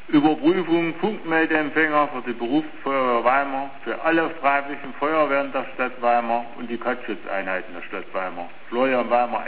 Überprüfung Funkmeldeempfänger für die Berufsfeuerwehr Weimar, für alle freiwilligen Feuerwehren der Stadt Weimar und die Brandschutzeinheiten der Stadt Weimar. Florian Weimar